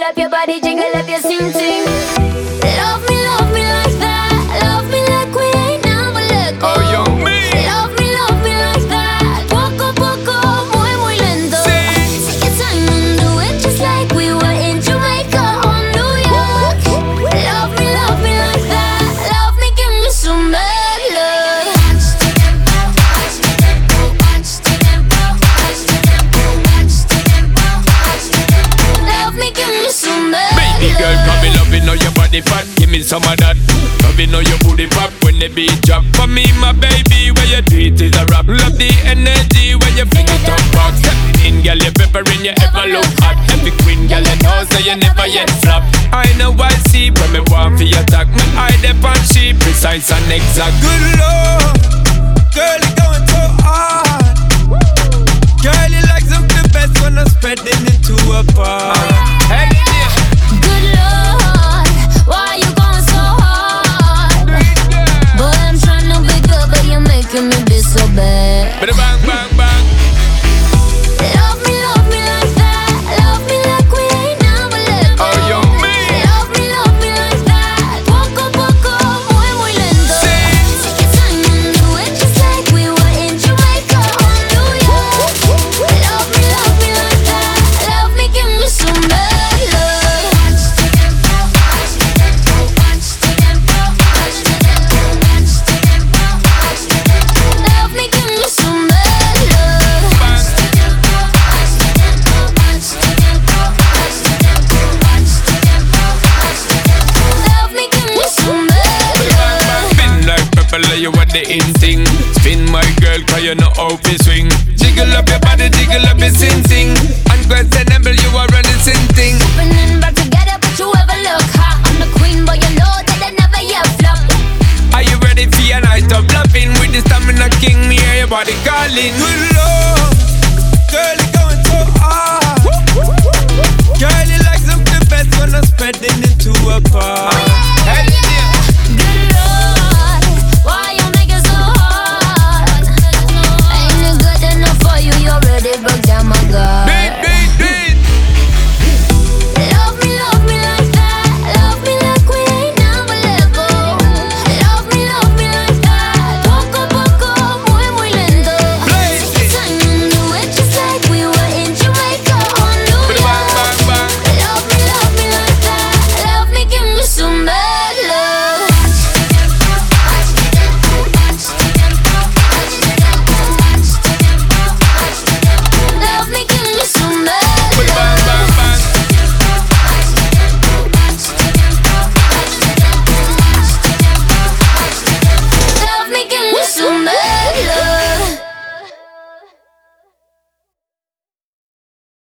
up your body, jiggle up your sing sing. Love me like that. Love me like we ain't never let go. Oh, young me. Love me like that. Poco poco, muy muy lento. Take your time and do it just like we were in Jamaica or New York. Love me like that. Love me, give me some bad love. Love me, give me some bad love. Baby girl, come me loving all your body fat. Give me some of that. Loving all your booty pop when the beat drop. For me, my baby, where you do it is a rap. Love the energy when you fling it up back. Stepping in, girl, you peppering, you ever look hot. Every queen, girl, you know, so you never yet flop. I know I see when me want for your attack. Me eye dep on she precise and exact. Good Lord, girl, you going so hard. Girl, you like something best when I'm spreading it to a bar. Hey, yeah. Good Lord, why you going so hard? Boy, I'm trying to be good, but you're making me be so bad. Bada bang, bang, bang. Love me like that. Love me like we ain't never let go. Oh, young me. Love me like that. Poco poco, muy muy lento. Take your time and do it just like we were in Jamaica or New York. Love me like that. Love me, give me some bad love. Love me, give me some bad love. Love me, give me some bad love. Spin like purple, you want the in thing. Spin my girl, cause you know how to swing. Jiggle up your body, jiggle up your sing. Unquestionable, you are running sin thing. Opening back together, but you ever look hot. I'm the queen, but you know that I never yet flop. Are you ready for your night of loving? With the stamina king, me hear your body calling. Good Lord, girl, you going so hard. Girl, you like something best when I'm spreading it to a bar.